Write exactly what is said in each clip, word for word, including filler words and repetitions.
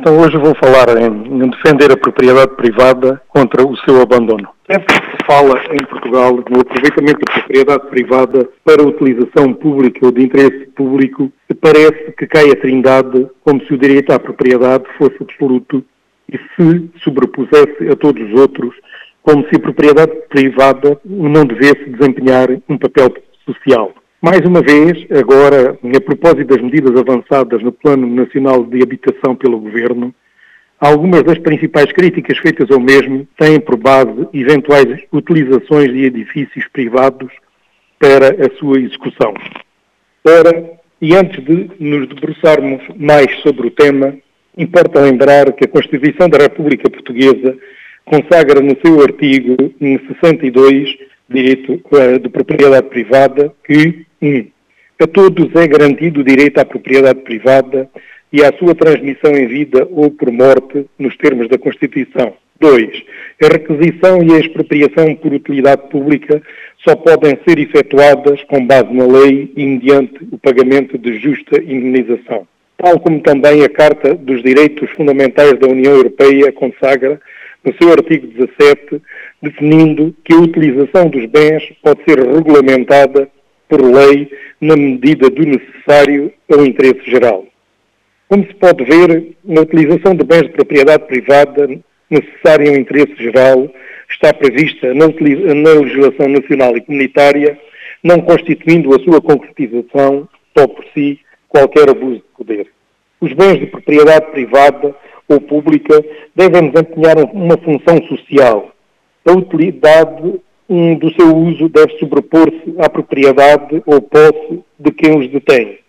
Então hoje vou falar em, em defender a propriedade privada contra o seu abandono. Sempre que se fala em Portugal no aproveitamento da propriedade privada para utilização pública ou de interesse público, parece que cai a trindade como se o direito à propriedade fosse absoluto e se sobrepusesse a todos os outros, como se a propriedade privada não devesse desempenhar um papel social. Mais uma vez, agora, a propósito das medidas avançadas no Plano Nacional de Habitação pelo Governo, algumas das principais críticas feitas ao mesmo têm por base eventuais utilizações de edifícios privados para a sua execução. Ora, e antes de nos debruçarmos mais sobre o tema, importa lembrar que a Constituição da República Portuguesa consagra no seu artigo sessenta e dois, direito de propriedade privada, que um, a todos é garantido o direito à propriedade privada e à sua transmissão em vida ou por morte, nos termos da Constituição. dois. A requisição e a expropriação por utilidade pública só podem ser efetuadas com base na lei e mediante o pagamento de justa indemnização. Tal como também a Carta dos Direitos Fundamentais da União Europeia consagra no seu artigo dezassete, definindo que a utilização dos bens pode ser regulamentada por lei na medida do necessário ao interesse geral. Como se pode ver, a utilização de bens de propriedade privada necessária ao interesse geral está prevista na, na legislação nacional e comunitária, não constituindo a sua concretização, só por si, qualquer abuso de poder. Os bens de propriedade privada ou pública devem desempenhar uma função social. A utilidade um, do seu uso deve sobrepor-se à propriedade ou posse de quem os detém,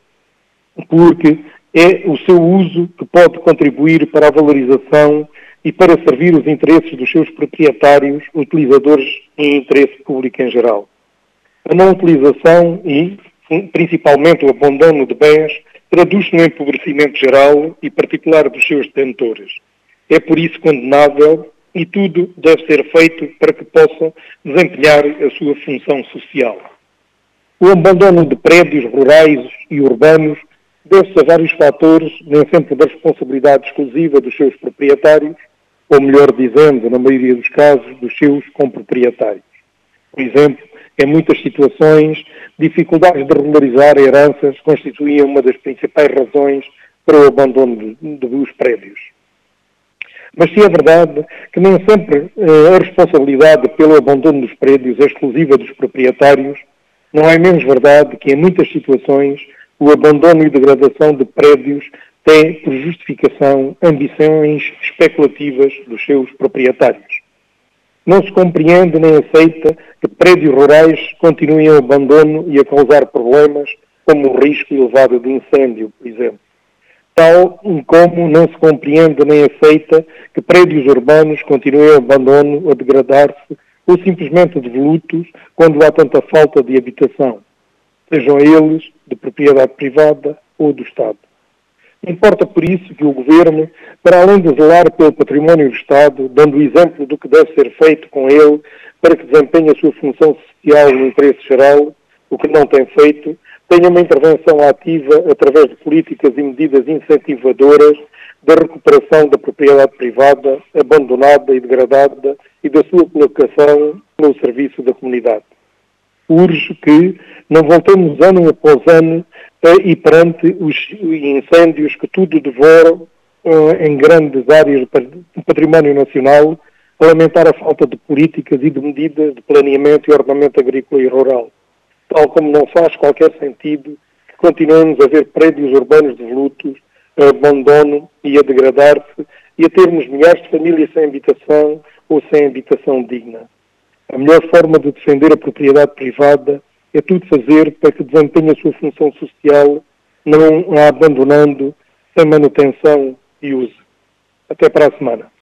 porque é o seu uso que pode contribuir para a valorização e para servir os interesses dos seus proprietários, utilizadores em interesse público em geral. A não utilização e, principalmente, o abandono de bens traduz-se no empobrecimento geral e particular dos seus detentores. É por isso condenável e tudo deve ser feito para que possa desempenhar a sua função social. O abandono de prédios rurais e urbanos deve-se a vários fatores, nem sempre da responsabilidade exclusiva dos seus proprietários, ou melhor dizendo, na maioria dos casos, dos seus comproprietários. Por exemplo, em muitas situações, dificuldades de regularizar heranças constituíam uma das principais razões para o abandono dos prédios. Mas se é verdade que nem sempre eh, a responsabilidade pelo abandono dos prédios é exclusiva dos proprietários, não é menos verdade que em muitas situações o abandono e degradação de prédios tem por justificação ambições especulativas dos seus proprietários. Não se compreende nem aceita que prédios rurais continuem em abandono e a causar problemas, como o risco elevado de incêndio, por exemplo. Tal como não se compreende nem aceita que prédios urbanos continuem em abandono, a degradar-se ou simplesmente devolutos quando há tanta falta de habitação, sejam eles de propriedade privada ou do Estado. Importa, por isso, que o Governo, para além de zelar pelo património do Estado, dando o exemplo do que deve ser feito com ele para que desempenhe a sua função social no interesse geral, o que não tem feito, tenha uma intervenção ativa através de políticas e medidas incentivadoras da recuperação da propriedade privada, abandonada e degradada e da sua colocação no serviço da comunidade. Urge que não voltemos ano após ano e perante os incêndios que tudo devoram em grandes áreas do património nacional, a lamentar a falta de políticas e de medidas de planeamento e ordenamento agrícola e rural. Tal como não faz qualquer sentido que continuemos a ver prédios urbanos devolutos, a abandono e a degradar-se e a termos milhares de famílias sem habitação ou sem habitação digna. A melhor forma de defender a propriedade privada é tudo fazer para que desempenhe a sua função social, não a abandonando, sem manutenção e uso. Até para a semana.